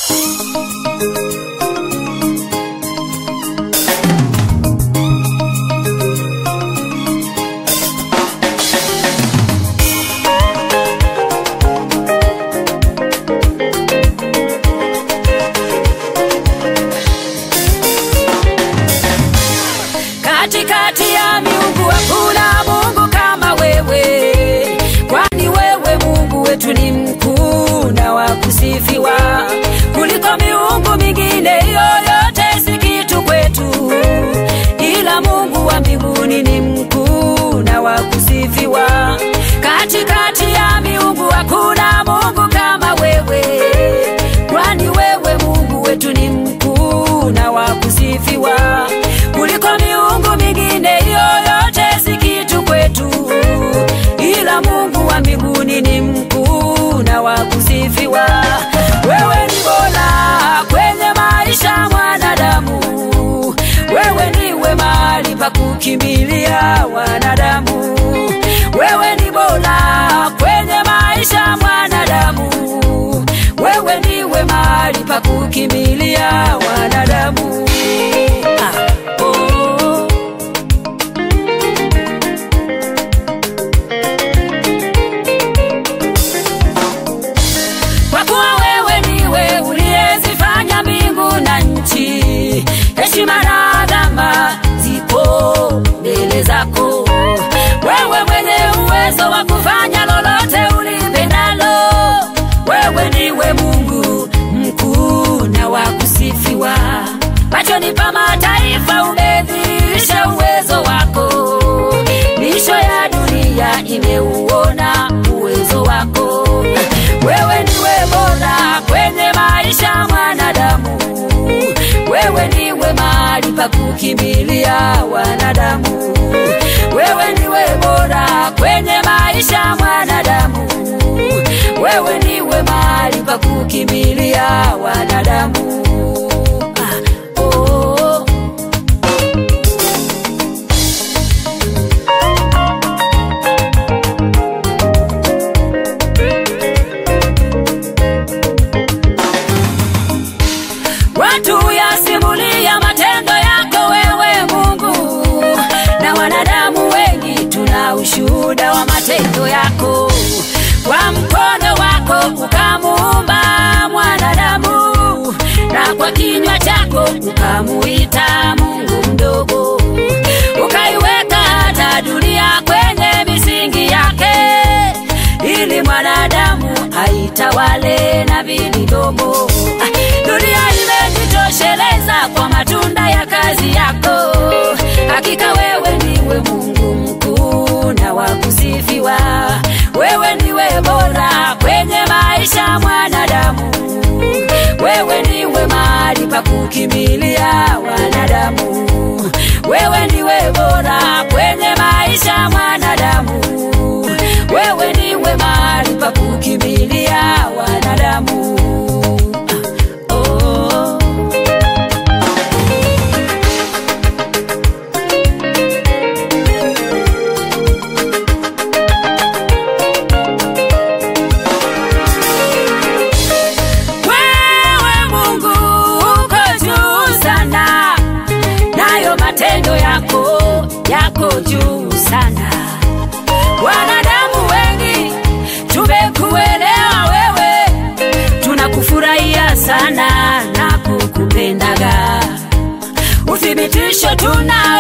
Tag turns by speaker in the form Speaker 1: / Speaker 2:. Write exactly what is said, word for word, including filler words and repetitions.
Speaker 1: Katikati ya miungu hakuna Mungu kama wewe, kwani wewe Mungu wetu ni mkuu na wa kusifiwa kuliko miungu mingine yoyote. Si kitu kwetu, ila Mungu wa mbinguni ni mkuu na wa kusifiwa. Katikati ya miungu hakuna Mungu kama wewe, kwani wewe Mungu wetu ni mkuu na wa kusifiwa kuliko miungu mingine yoyote. Si kitu kwetu, ila Mungu wa mbinguni ni mkuu na wa kusifiwa. Wewe ni bora kwenye maisha mwanadamu, wewe niwe mahali pa kukimbilia wanadamu. Wewe ni bora kwenye maisha mwanadamu, wewe niwe mahali pa kukimbilia wanadamu. Ah. Heshima na adhama zipo mbele zako, wewe mwenye uwezo wa kufanya lolote ulipendalo. Wewe niwe Mungu mkuu na wa kusifiwa, machoni pa mataifa umedhihirisha uwezo wako. Misho ya dunia imeuona uwezo wako. Wewe niwe bora kwenye maisha mwanadamu, wewe niwe mahali pa kukimbilia wanadamu. Wewe niwe bora kwenye maisha mwanadamu, wewe niwe mahali pa kukimbilia wanadamu. Ah, oh. Watu yasimulia matendo yako wewe Mungu, na wanadamu wengi tuna ushuhuda wa matendo yako. Kwa mkono wako ukamuumba mwanadamu, na kwa kinywa chako ukamuita Mungu mdogo. Ukaiweka hata dunia kwenye misingi yake, ili mwanadamu aitawale na vilivyomo. Dunia imejitosheleza kwa matunda ya kazi yako. Hakika wewe niwe Mungu mkuu na wa kusifiwa. Wewe niwe bora kwenye maisha mwanadamu, wewe niwe mahali pa kukimbilia wanadamu. Wewe niwe bora kwenye maisha mwanadamu, wewe niwe mahali pa kukimbilia wanadamu. Yako juu sana. Wanadamu wengi tumekuelewa wewe, tunakufurahia sana na kukupendaga. Uthibitisho tuna